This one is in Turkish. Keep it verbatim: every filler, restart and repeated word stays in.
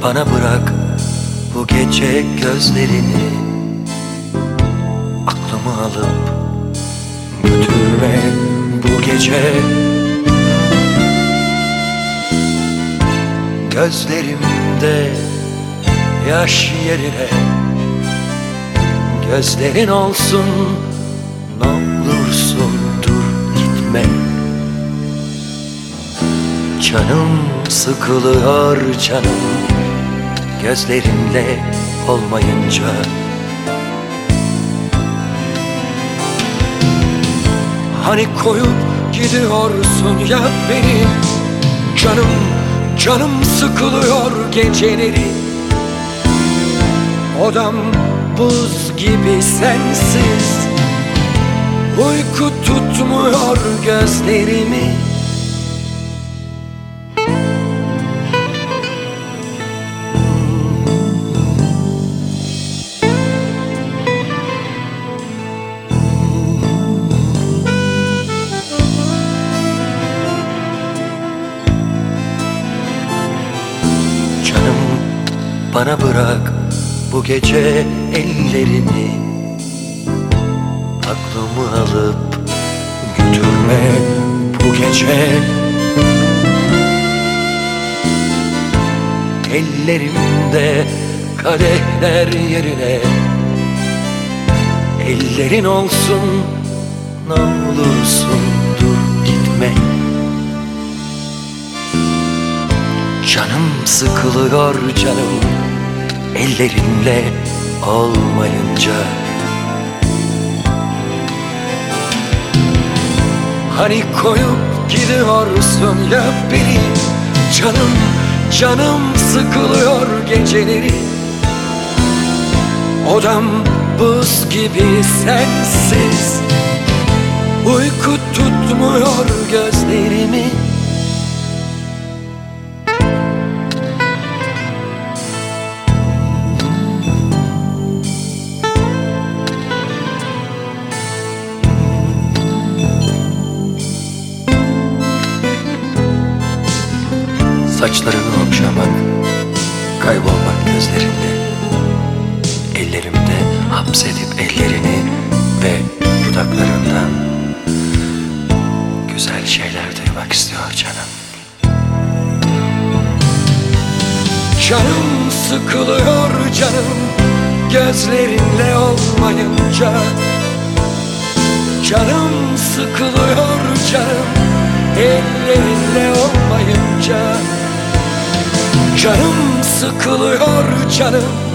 Bana bırak bu gece gözlerini, aklımı alıp götürme bu gece. Gözlerimde yaş yerine gözlerin olsun, ne olursun dur gitme. Canım sıkılıyor canım, gözlerinle olmayınca. Hani koyup gidiyorsun ya beni, canım canım sıkılıyor geceleri. Odam buz gibi sensiz, uyku tutmuyor gözlerimi. Canım bana bırak bu gece ellerini, aklımı alıp götürme bu gece. Ellerimde kadehler yerine ellerin olsun, ne olursun dur gitme. Canım sıkılıyor canım, ellerinle olmayınca. Hani koyup gidiyorsun ya beni, canım canım sıkılıyor geceleri. Odam buz gibi sensiz, uyku tutmuyor gözlerimi. Saçlarını okşamak, kaybolmak gözlerinde, ellerimde hapsedip ellerini ve dudaklarından güzel şeyler duymak istiyor canım. Canım sıkılıyor canım, gözlerinle olmayınca. Canım sıkılıyor canım, ellerinle olmayınca. Canım sıkılıyor canım,